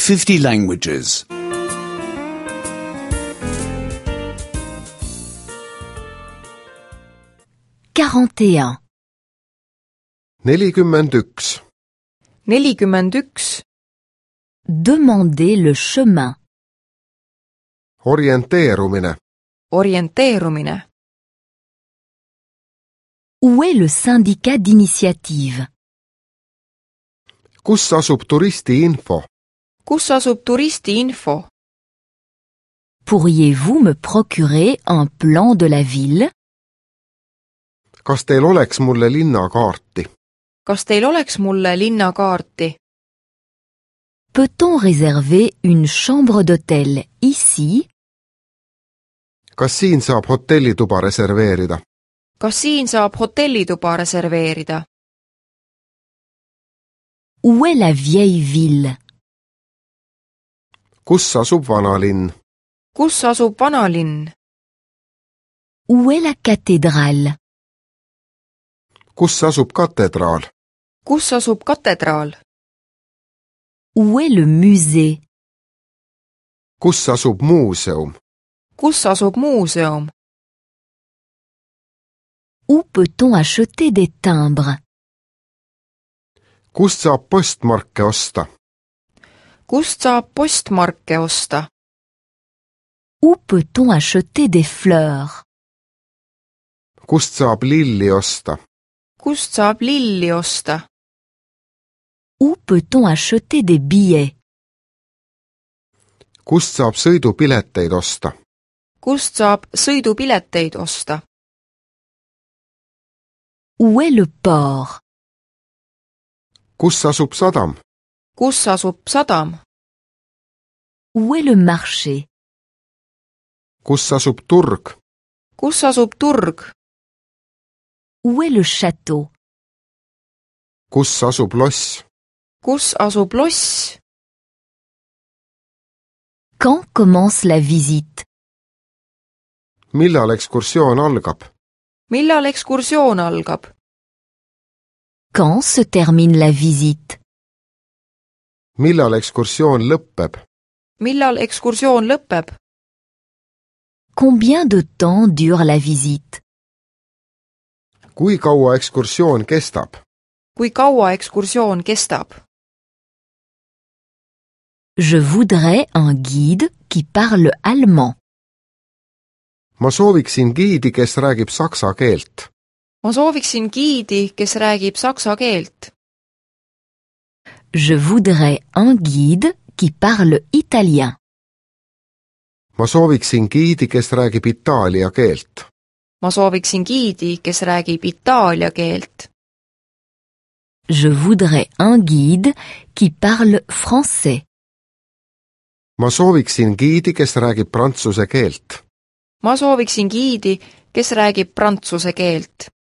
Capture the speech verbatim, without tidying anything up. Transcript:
fifty languages. quarante et un. nelikümmend üks. nelikümmend üks. Demandez le chemin. orienteerumine. Orienteerumine. Où est le syndicat d'initiative? kus asub turisti-info? Kus asub turisti-info? Pourriez-vous me procurer un plan de la ville? kas teil oleks mulle linnakaarti? Kas teil oleks mulle linnakaarti? Peut-on réserver une chambre d'hôtel ici? kas siin saab hotellituba reserveerida? Kas siin saab hotellituba reserveerida? Où est la vieille ville? kus asub vanalinn? Kus asub vanalinn? Où est la cathédrale? kus asub katedraal? Kus asub katedraal? Où est le musée? kus asub muuseum? Kus asub muuseum? Où peut-on acheter des timbres? kust saab postmarke osta? Kust saab postmarke osta? Où peut-on acheter des fleurs? kust saab lilli osta? Kust saab lilli osta? Où peut-on acheter des billets? kust saab sõidupileteid osta? Kust saab sõidupileteid osta? Où est le port? kus asub sadam? Kus asub sadam? Où est le marché? kus asub turg? Kus asub turg? Où est le château? kus asub loss? Kus asub loss? Quand commence la visite? millal ekskursioon algab? Millal ekskursioon algab? Quand se termine la visite? millal ekskursioon lõpeb? Millal ekskursioon lõpeb? Combien de temps dure la visite? kui kaua ekskursioon kestab? Kui kaua ekskursioon kestab? Je voudrais un guide qui parle allemand. ma sooviksin giidi, kes räägib saksa keelt. Ma sooviksin giidi, kes räägib saksa keelt. Je voudrais un guide qui parle italien. ma sooviksin giidi, kes räägib itaalia keelt. Ma sooviksin giidi, kes räägib itaalia keelt. Je voudrais un guide qui parle français. ma sooviksin giidi, kes räägib prantsuse keelt. Ma sooviksin giidi, kes räägib prantsuse keelt.